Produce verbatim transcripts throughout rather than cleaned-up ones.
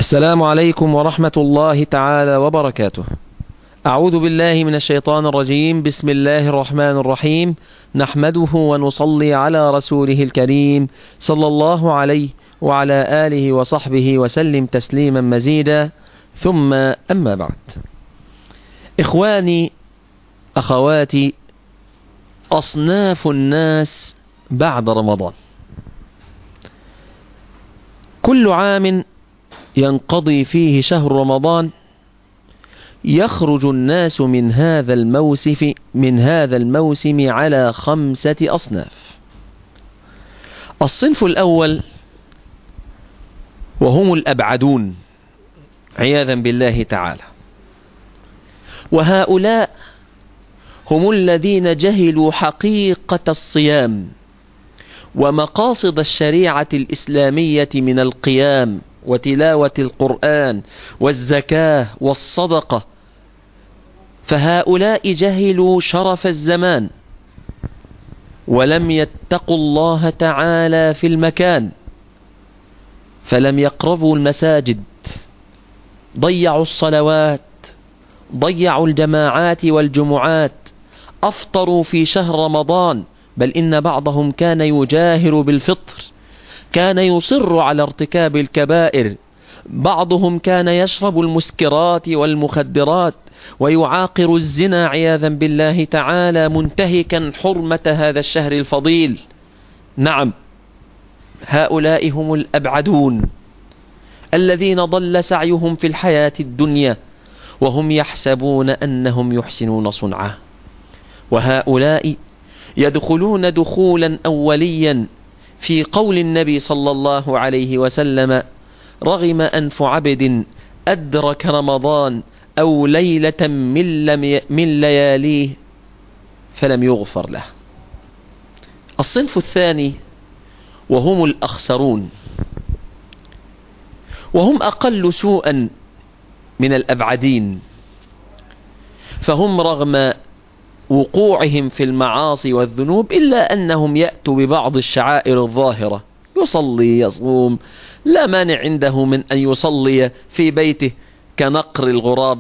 السلام عليكم ورحمة الله تعالى وبركاته. أعوذ بالله من الشيطان الرجيم. بسم الله الرحمن الرحيم. نحمده ونصلي على رسوله الكريم صلى الله عليه وعلى آله وصحبه وسلم تسليما مزيدا، ثم أما بعد. إخواني أخواتي، أصناف الناس بعد رمضان. كل عام ينقضي فيه شهر رمضان يخرج الناس من هذا الموسم من هذا الموسم على خمسة أصناف. الصنف الأول وهم الأبعدون عياذا بالله تعالى، وهؤلاء هم الذين جهلوا حقيقة الصيام ومقاصد الشريعة الإسلامية من القيام وتلاوة القرآن والزكاة والصدقة. فهؤلاء جهلوا شرف الزمان ولم يتقوا الله تعالى في المكان، فلم يقربوا المساجد، ضيعوا الصلوات، ضيعوا الجماعات والجمعات، أفطروا في شهر رمضان، بل إن بعضهم كان يجاهر بالفطر، كان يصر على ارتكاب الكبائر، بعضهم كان يشرب المسكرات والمخدرات ويعاقر الزنا عياذا بالله تعالى، منتهكا حرمة هذا الشهر الفضيل. نعم، هؤلاء هم الأبعدون الذين ضل سعيهم في الحياة الدنيا وهم يحسبون أنهم يحسنون صنعا، وهؤلاء يدخلون دخولا أوليا في قول النبي صلى الله عليه وسلم: رغم أنف عبد أدرك رمضان أو ليلة من, لم من لياليه فلم يغفر له. الصنف الثاني وهم الأخسرون، وهم أقل سوءا من الأبعدين، فهم رغم وقوعهم في المعاصي والذنوب إلا أنهم يأتوا ببعض الشعائر الظاهرة، يصلي يصوم، لا مانع عنده من أن يصلي في بيته كنقر الغراب،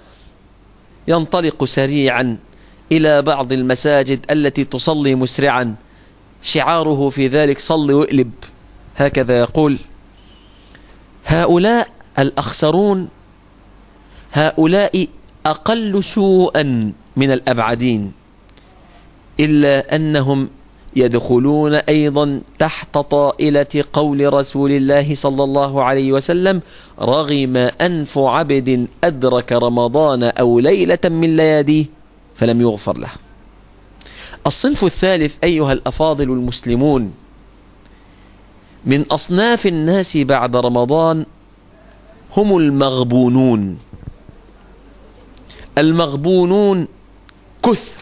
ينطلق سريعا إلى بعض المساجد التي تصلي مسرعا، شعاره في ذلك صل واقلب، هكذا يقول. هؤلاء الأخسرون، هؤلاء أقل سوءا من الأبعدين، إلا أنهم يدخلون أيضا تحت طائلة قول رسول الله صلى الله عليه وسلم: رغم أنف عبد أدرك رمضان أو ليلة من لياليه فلم يغفر له. الصنف الثالث أيها الأفاضل المسلمون من أصناف الناس بعد رمضان هم المغبونون. المغبونون كثر،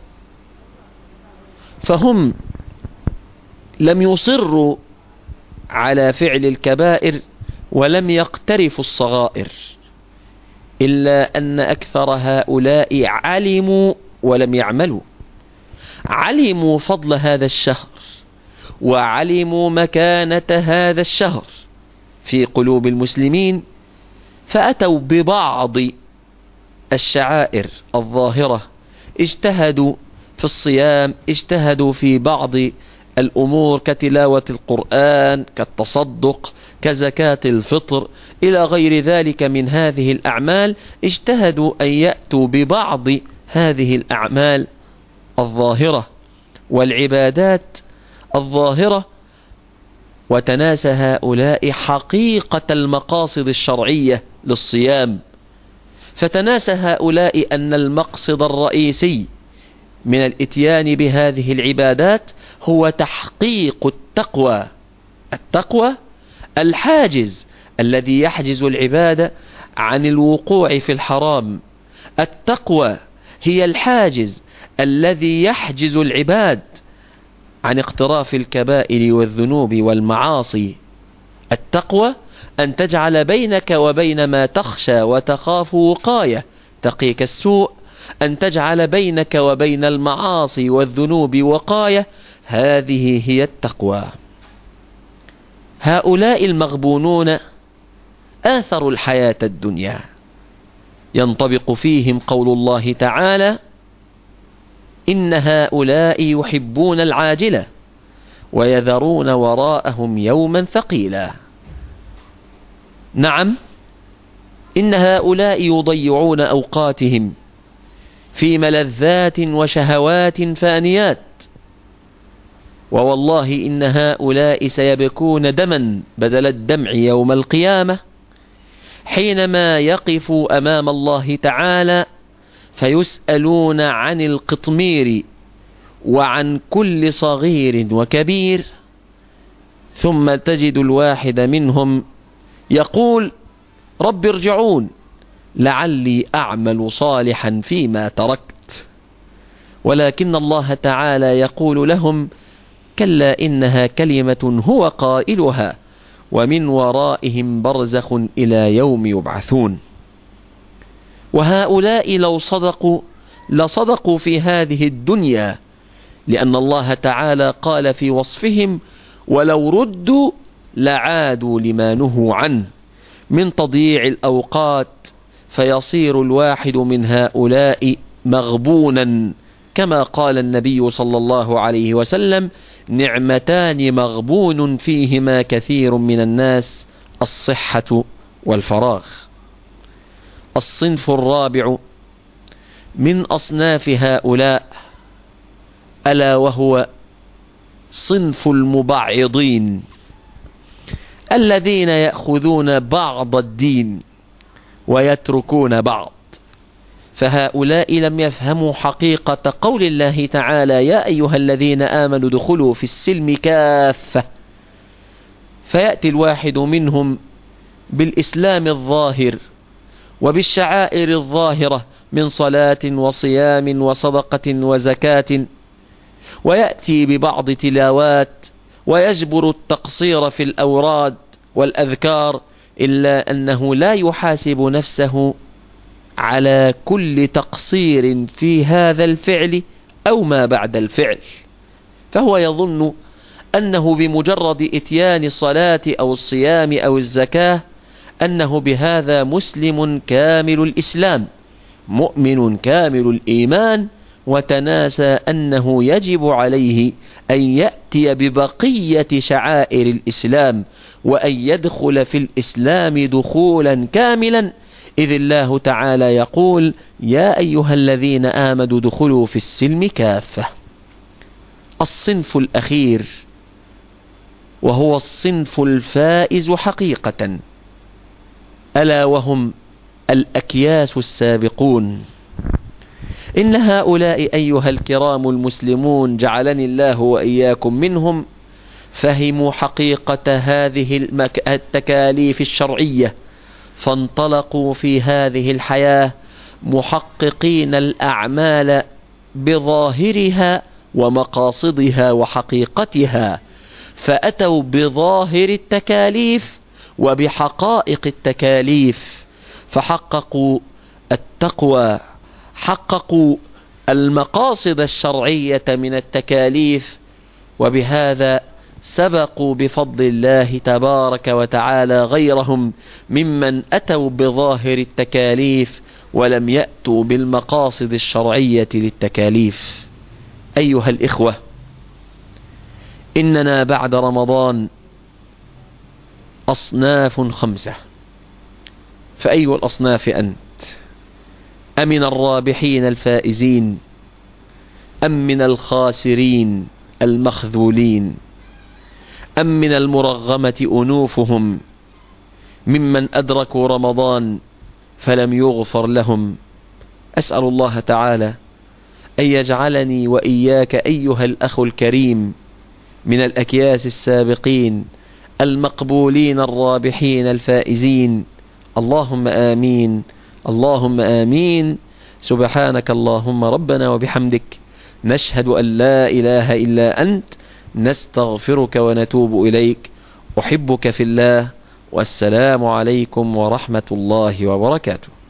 فهم لم يصروا على فعل الكبائر ولم يقترفوا الصغائر، إلا أن أكثر هؤلاء علموا ولم يعملوا. علموا فضل هذا الشهر وعلموا مكانة هذا الشهر في قلوب المسلمين، فأتوا ببعض الشعائر الظاهرة، اجتهدوا في الصيام، اجتهدوا في بعض الأمور كتلاوة القرآن، كالتصدق، كزكاة الفطر، إلى غير ذلك من هذه الأعمال، اجتهدوا أن يأتوا ببعض هذه الأعمال الظاهرة والعبادات الظاهرة، وتناسى هؤلاء حقيقة المقاصد الشرعية للصيام. فتناسى هؤلاء أن المقصد الرئيسي من الاتيان بهذه العبادات هو تحقيق التقوى. التقوى الحاجز الذي يحجز العبادة عن الوقوع في الحرام. التقوى هي الحاجز الذي يحجز العباد عن اقتراف الكبائر والذنوب والمعاصي. التقوى أن تجعل بينك وبين ما تخشى وتخاف وقاية تقيك السوء، أن تجعل بينك وبين المعاصي والذنوب وقاية، هذه هي التقوى. هؤلاء المغبونون آثروا الحياة الدنيا. ينطبق فيهم قول الله تعالى: إن هؤلاء يحبون العاجلة ويذرون وراءهم يوما ثقيلا. نعم، إن هؤلاء يضيعون أوقاتهم في ملذات وشهوات فانيات، ووالله إن هؤلاء سيبكون دما بدل الدمع يوم القيامة، حينما يقفوا أمام الله تعالى فيسألون عن القطمير وعن كل صغير وكبير، ثم تجد الواحد منهم يقول: رب ارجعون لعلي أعمل صالحا فيما تركت. ولكن الله تعالى يقول لهم: كلا إنها كلمة هو قائلها ومن ورائهم برزخ إلى يوم يبعثون. وهؤلاء لو صدقوا لصدقوا في هذه الدنيا، لأن الله تعالى قال في وصفهم: ولو ردوا لعادوا لما نهوا عنه من تضييع الأوقات، فيصير الواحد من هؤلاء مغبونا، كما قال النبي صلى الله عليه وسلم: نعمتان مغبون فيهما كثير من الناس، الصحة والفراغ. الصنف الرابع من أصناف هؤلاء ألا وهو صنف المبعضين، الذين يأخذون بعض الدين ويتركون بعض. فهؤلاء لم يفهموا حقيقة قول الله تعالى: يا أيها الذين آمنوا ادخلوا في السلم كافة. فيأتي الواحد منهم بالإسلام الظاهر وبالشعائر الظاهرة من صلاة وصيام وصدقة وزكاة، ويأتي ببعض تلاوات ويجبر التقصير في الأوراد والأذكار، إلا أنه لا يحاسب نفسه على كل تقصير في هذا الفعل أو ما بعد الفعل، فهو يظن أنه بمجرد إتيان الصلاة أو الصيام أو الزكاة أنه بهذا مسلم كامل الإسلام، مؤمن كامل الإيمان، وتناسى أنه يجب عليه أن يأتي ببقية شعائر الإسلام وأن يدخل في الإسلام دخولا كاملا، إذ الله تعالى يقول: يا أيها الذين آمنوا ادخلوا في السلم كافة. الصنف الأخير وهو الصنف الفائز حقيقة، ألا وهم الأكياس السابقون. إن هؤلاء أيها الكرام المسلمون جعلني الله وإياكم منهم، فهموا حقيقة هذه التكاليف الشرعية، فانطلقوا في هذه الحياة محققين الأعمال بظاهرها ومقاصدها وحقيقتها، فأتوا بظاهر التكاليف وبحقائق التكاليف، فحققوا التقوى، حققوا المقاصد الشرعية من التكاليف، وبهذا سبقوا بفضل الله تبارك وتعالى غيرهم ممن أتوا بظاهر التكاليف ولم يأتوا بالمقاصد الشرعية للتكاليف. أيها الإخوة، إننا بعد رمضان أصناف خمسة، فأي الأصناف أنت؟ أمن الرابحين الفائزين أم من الخاسرين المخذولين أم من المرغمة أنوفهم ممن أدركوا رمضان فلم يغفر لهم؟ أسأل الله تعالى أن يجعلني وإياك أيها الأخ الكريم من الأكياس السابقين المقبولين الرابحين الفائزين. اللهم آمين، اللهم آمين. سبحانك اللهم ربنا وبحمدك، نشهد أن لا إله إلا أنت، نستغفرك ونتوب إليك. أحبك في الله، والسلام عليكم ورحمة الله وبركاته.